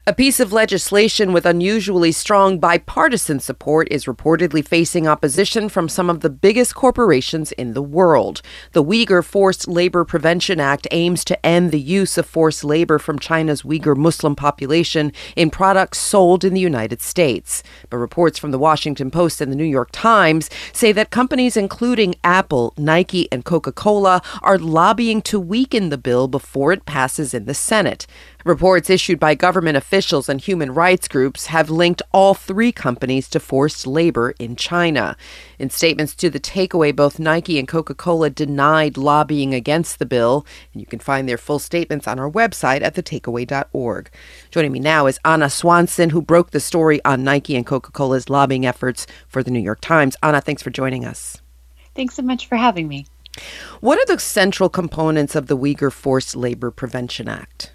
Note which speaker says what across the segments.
Speaker 1: A piece of legislation with unusually strong bipartisan support is reportedly facing opposition from some of the biggest corporations in the world. The Uyghur Forced Labor Prevention Act aims to end the use of forced labor from China's Uyghur Muslim population in products sold in the United States. But reports from the Washington Post and the New York Times say that companies including Apple, Nike, and Coca-Cola are lobbying to weaken the bill before it passes in the Senate. Reports issued by government officials and human rights groups have linked all three companies to forced labor in China. In statements to The Takeaway, both Nike and Coca-Cola denied lobbying against the bill, and you can find their full statements on our website at thetakeaway.org. Joining me now is Anna Swanson, who broke the story on Nike and Coca-Cola's lobbying efforts for the New York Times. Anna, thanks for joining us.
Speaker 2: Thanks so much for having me.
Speaker 1: What are the central components of the Uyghur Forced Labor Prevention Act?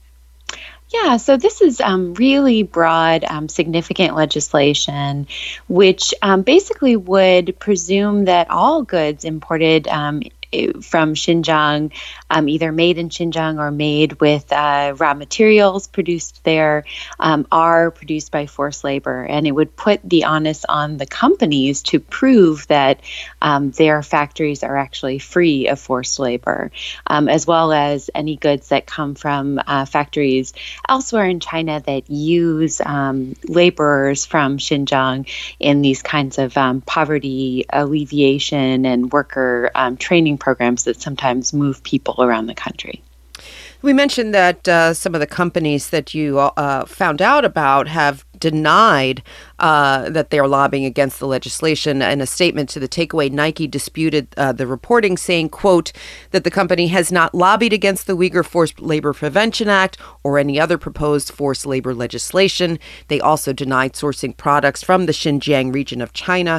Speaker 2: Yeah, so this is really broad, significant legislation, which basically would presume that all goods imported from Xinjiang, either made in Xinjiang or made with raw materials produced there, are produced by forced labor. And it would put the onus on the companies to prove that their factories are actually free of forced labor, as well as any goods that come from factories elsewhere in China that use laborers from Xinjiang in these kinds of poverty alleviation and worker training programs that sometimes move people around the country.
Speaker 1: We mentioned that some of the companies that you found out about have denied that they're lobbying against the legislation. In a statement to The Takeaway, Nike disputed the reporting, saying, quote, that the company has not lobbied against the Uyghur Forced Labor Prevention Act or any other proposed forced labor legislation. They also denied sourcing products from the Xinjiang region of China.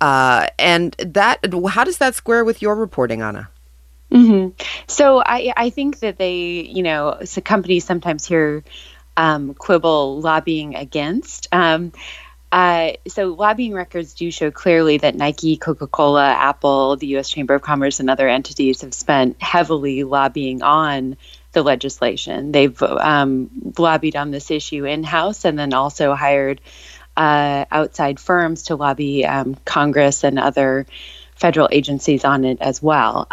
Speaker 1: And how does that square with your reporting, Anna?
Speaker 2: Mm-hmm. So I think that so companies sometimes hear quibble lobbying against. So lobbying records do show clearly that Nike, Coca-Cola, Apple, the U.S. Chamber of Commerce, and other entities have spent heavily lobbying on the legislation. They've lobbied on this issue in-house and then also hired outside firms to lobby Congress and other federal agencies on it as well.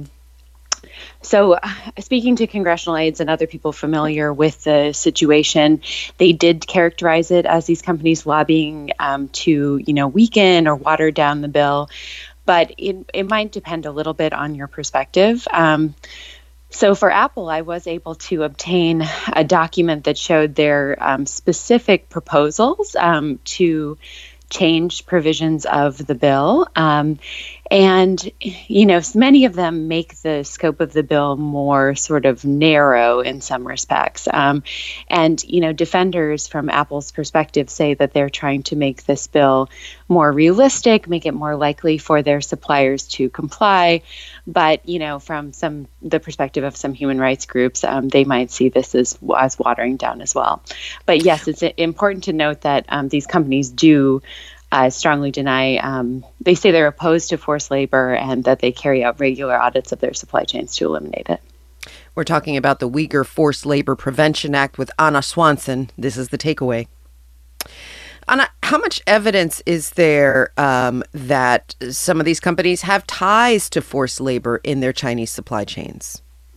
Speaker 2: So speaking to congressional aides and other people familiar with the situation, they did characterize it as these companies lobbying to, weaken or water down the bill. But it might depend a little bit on your perspective. So for Apple, I was able to obtain a document that showed their specific proposals to change provisions of the bill. And, many of them make the scope of the bill more sort of narrow in some respects. And defenders from Apple's perspective say that they're trying to make this bill more realistic, make it more likely for their suppliers to comply. But, from the perspective of some human rights groups, they might see this as watering down as well. But yes, it's important to note that these companies do strongly deny, they say they're opposed to forced labor and that they carry out regular audits of their supply chains to eliminate it.
Speaker 1: We're talking about the Uyghur Forced Labor Prevention Act with Anna Swanson. This is The Takeaway. Anna, how much evidence is there that some of these companies have ties to forced labor in their Chinese supply chains?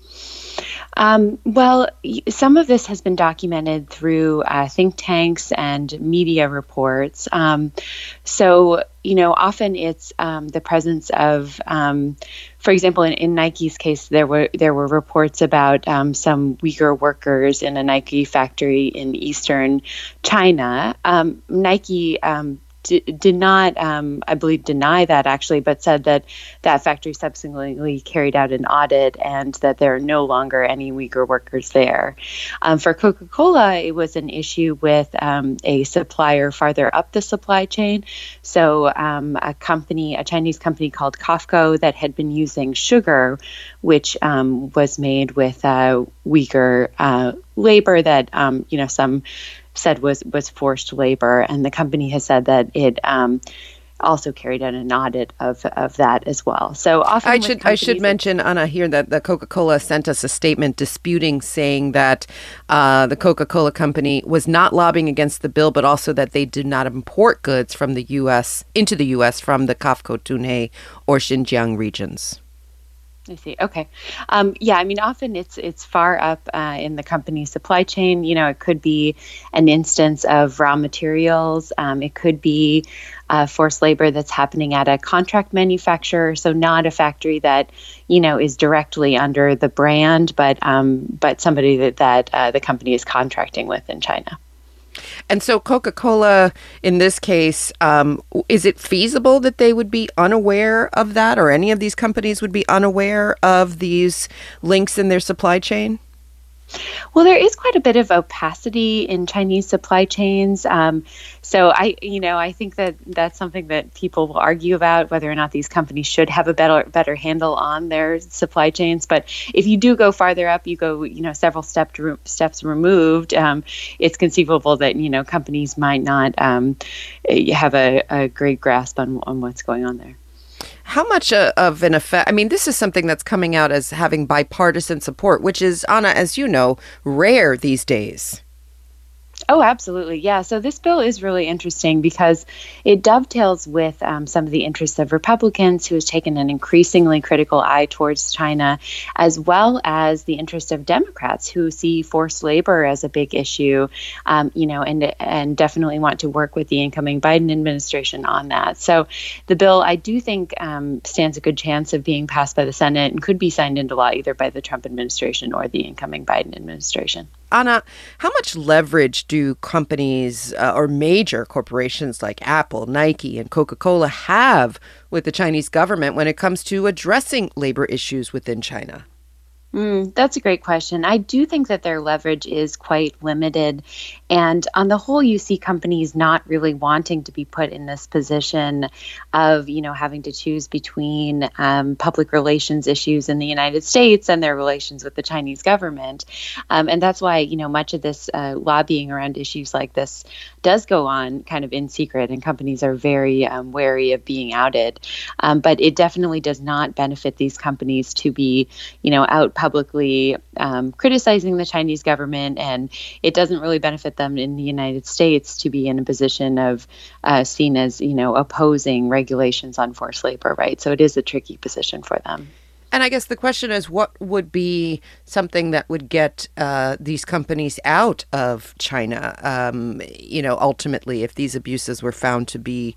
Speaker 2: Well, some of this has been documented through think tanks and media reports. So, often it's the presence of, for example, in Nike's case, there were reports about some Uyghur workers in a Nike factory in eastern China. Nike did not, I believe, deny that actually, but said that that factory subsequently carried out an audit and that there are no longer any Uyghur workers there. For Coca-Cola, it was an issue with a supplier farther up the supply chain. So a Chinese company called COFCO that had been using sugar, which was made with Uyghur labor that, some said was forced labor, and the company has said that it also carried out an audit of that as well. So often
Speaker 1: I should mention, Anna, here that the Coca-Cola sent us a statement disputing, saying that the Coca-Cola company was not lobbying against the bill, but also that they did not import goods from the U.S. into the U.S. from the Kafkou, Tunhai, or Xinjiang regions.
Speaker 2: I see. Okay. Yeah, I mean, often it's far up in the company's supply chain. It could be an instance of raw materials. It could be forced labor that's happening at a contract manufacturer, so not a factory that is directly under the brand, but somebody that the company is contracting with in China.
Speaker 1: And so Coca-Cola, in this case, is it feasible that they would be unaware of that, or any of these companies would be unaware of these links in their supply chain?
Speaker 2: Well, there is quite a bit of opacity in Chinese supply chains. So I think that that's something that people will argue about, whether or not these companies should have a better handle on their supply chains. But if you do go farther up, you go, several steps removed. It's conceivable that companies might not have a great grasp on what's going on there.
Speaker 1: How much of an effect? I mean, this is something that's coming out as having bipartisan support, which is, Anna, as you know, rare these days.
Speaker 2: Oh, absolutely. Yeah. So this bill is really interesting because it dovetails with some of the interests of Republicans who has taken an increasingly critical eye towards China, as well as the interest of Democrats who see forced labor as a big issue, and definitely want to work with the incoming Biden administration on that. So the bill, I do think, stands a good chance of being passed by the Senate and could be signed into law either by the Trump administration or the incoming Biden administration.
Speaker 1: Anna, how much leverage do companies or major corporations like Apple, Nike, and Coca-Cola have with the Chinese government when it comes to addressing labor issues within China?
Speaker 2: That's a great question. I do think that their leverage is quite limited. And on the whole, you see companies not really wanting to be put in this position of, having to choose between public relations issues in the United States and their relations with the Chinese government. And that's why, much of this lobbying around issues like this does go on kind of in secret, and companies are very wary of being outed. But it definitely does not benefit these companies to be, out publicly criticizing the Chinese government, and it doesn't really benefit them in the United States to be in a position of seen as, opposing regulations on forced labor, right? So it is a tricky position for them.
Speaker 1: And I guess the question is, what would be something that would get these companies out of China? Ultimately, if these abuses were found to be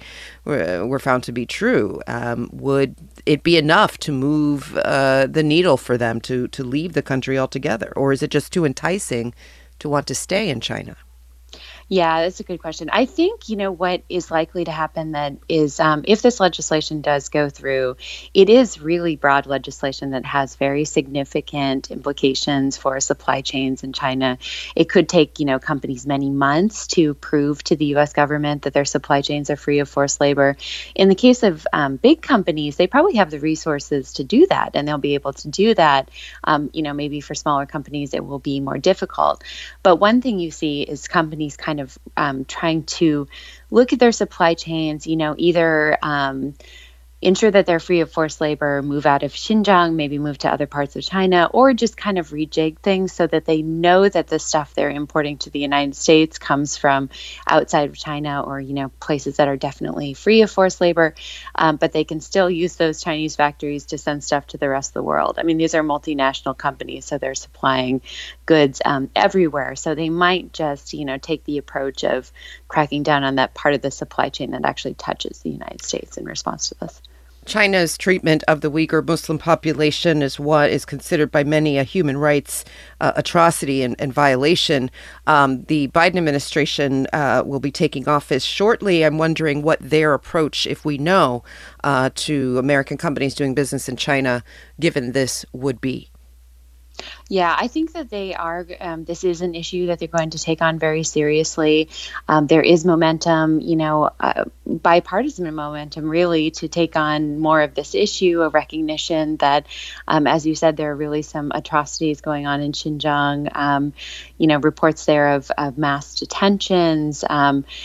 Speaker 1: true, would it be enough to move the needle for them to leave the country altogether, or is it just too enticing to want to stay in China?
Speaker 2: Yeah, that's a good question. I think, what is likely to happen then is if this legislation does go through, it is really broad legislation that has very significant implications for supply chains in China. It could take, companies many months to prove to the U.S. government that their supply chains are free of forced labor. In the case of big companies, they probably have the resources to do that, and they'll be able to do that. Maybe for smaller companies, it will be more difficult. But one thing you see is companies kind of trying to look at their supply chains, either ensure that they're free of forced labor, move out of Xinjiang, maybe move to other parts of China, or just kind of rejig things so that they know that the stuff they're importing to the United States comes from outside of China, or, places that are definitely free of forced labor, but they can still use those Chinese factories to send stuff to the rest of the world. I mean, these are multinational companies, so they're supplying goods everywhere. So they might just, take the approach of cracking down on that part of the supply chain that actually touches the United States in response to this.
Speaker 1: China's treatment of the Uyghur Muslim population is what is considered by many a human rights atrocity and violation. The Biden administration will be taking office shortly. I'm wondering what their approach, if we know, to American companies doing business in China, given this, would be.
Speaker 2: Yeah, I think that they are. This is an issue that they're going to take on very seriously. There is momentum, bipartisan momentum, really, to take on more of this issue, a recognition that, as you said, there are really some atrocities going on in Xinjiang. Reports there of mass detentions.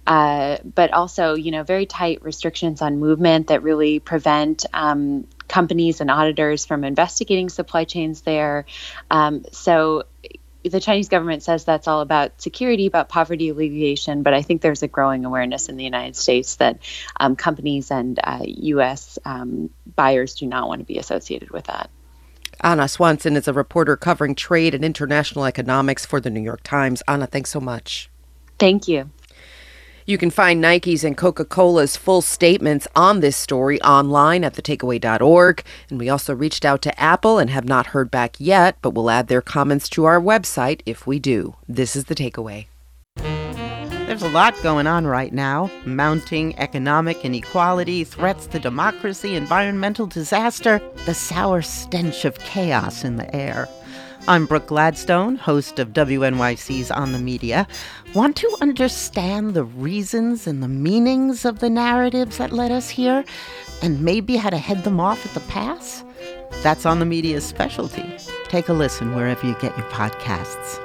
Speaker 2: but also, very tight restrictions on movement that really prevent companies and auditors from investigating supply chains there. So the Chinese government says that's all about security, about poverty alleviation, but I think there's a growing awareness in the United States that companies and U.S. Buyers do not want to be associated with that.
Speaker 1: Anna Swanson is a reporter covering trade and international economics for the New York Times. Anna, thanks so much.
Speaker 2: Thank you.
Speaker 1: You can find Nike's and Coca-Cola's full statements on this story online at thetakeaway.org. And we also reached out to Apple and have not heard back yet, but we'll add their comments to our website if we do. This is The Takeaway.
Speaker 3: There's a lot going on right now. Mounting economic inequality, threats to democracy, environmental disaster, the sour stench of chaos in the air. I'm Brooke Gladstone, host of WNYC's On the Media. Want to understand the reasons and the meanings of the narratives that led us here, and maybe how to head them off at the pass? That's On the Media's specialty. Take a listen wherever you get your podcasts.